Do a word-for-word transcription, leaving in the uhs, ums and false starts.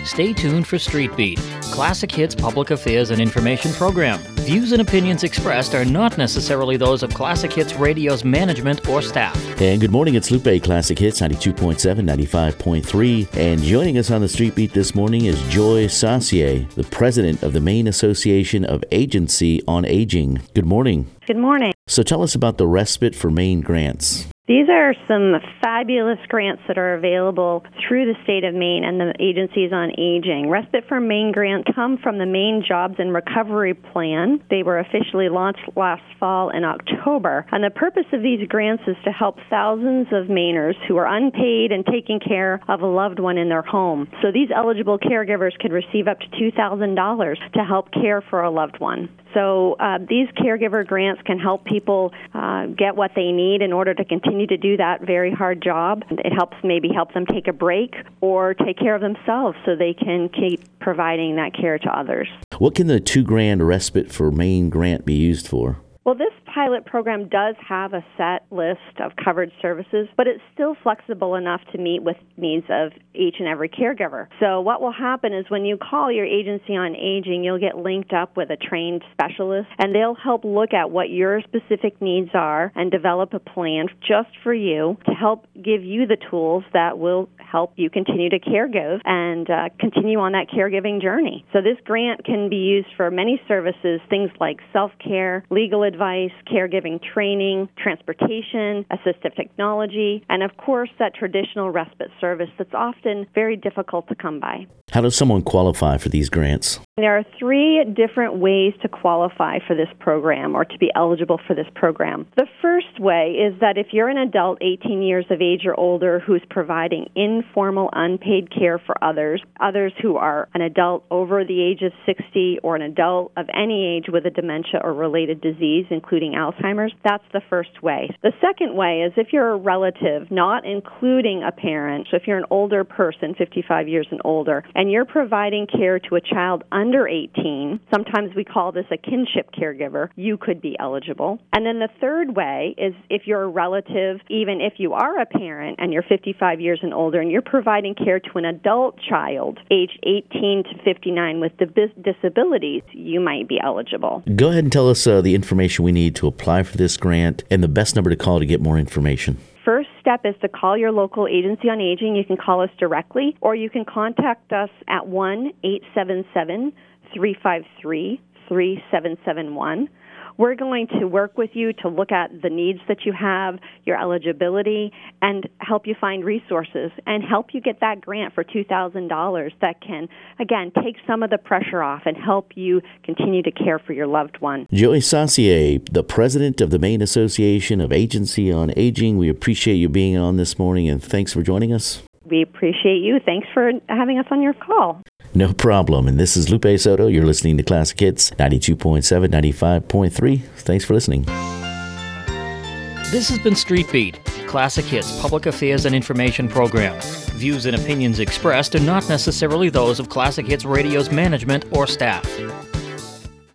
Stay tuned for Street Beat, Classic Hits public affairs and information program. Views and opinions expressed are not necessarily those of Classic Hits Radio's management or staff. And good morning, it's Lupe, Classic Hits ninety-two point seven, ninety-five point three. And joining us on the Street Beat this morning is Joy Saucier, the president of the Maine Association of Agency on Aging. Good morning. Good morning. So tell us about the Respite for Maine grants. These are some fabulous grants that are available through the state of Maine and the agencies on aging. Respite for Maine grants come from the Maine Jobs and Recovery Plan. They were officially launched last fall in October. And the purpose of these grants is to help thousands of Mainers who are unpaid and taking care of a loved one in their home. So these eligible caregivers could receive up to two thousand dollars to help care for a loved one. So uh, these caregiver grants can help people uh, get what they need in order to continue to do that very hard job. It helps maybe help them take a break or take care of themselves so they can keep providing that care to others. What can the two grand Respite for Maine grant be used for? Well, this pilot program does have a set list of covered services, but it's still flexible enough to meet with needs of each and every caregiver. So what will happen is when you call your agency on aging, you'll get linked up with a trained specialist, and they'll help look at what your specific needs are and develop a plan just for you to help give you the tools that will help you continue to caregive and uh, continue on that caregiving journey. So this grant can be used for many services, things like self-care, legal advice, caregiving training, transportation, assistive technology, and of course that traditional respite service that's often very difficult to come by. How does someone qualify for these grants? There are three different ways to qualify for this program or to be eligible for this program. The first way is that if you're an adult eighteen years of age or older who's providing informal unpaid care for others, others who are an adult over the age of sixty or an adult of any age with a dementia or related disease, including Alzheimer's, that's the first way. The second way is if you're a relative, not including a parent, so if you're an older person, fifty-five years and older, and you're providing care to a child under eighteen, sometimes we call this a kinship caregiver, you could be eligible. And then the third way is if you're a relative, even if you are a parent and you're fifty-five years and older, and you're providing care to an adult child aged eighteen to fifty-nine with dis- disabilities, you might be eligible. Go ahead and tell us uh, the information we need to apply for this grant and the best number to call to get more information. First step is to call your local agency on aging. You can call us directly, or you can contact us at one eight seven seven, three five three, three seven seven one. We're going to work with you to look at the needs that you have, your eligibility, and help you find resources and help you get that grant for two thousand dollars that can, again, take some of the pressure off and help you continue to care for your loved one. Joy Saucier, the president of the Maine Association of Agency on Aging, we appreciate you being on this morning, and thanks for joining us. We appreciate you. Thanks for having us on your call. No problem. And this is Lupe Soto. You're listening to Classic Hits ninety-two point seven, ninety-five point three. Thanks for listening. This has been Street Beat, Classic Hits public affairs and information program. Views and opinions expressed are not necessarily those of Classic Hits Radio's management or staff.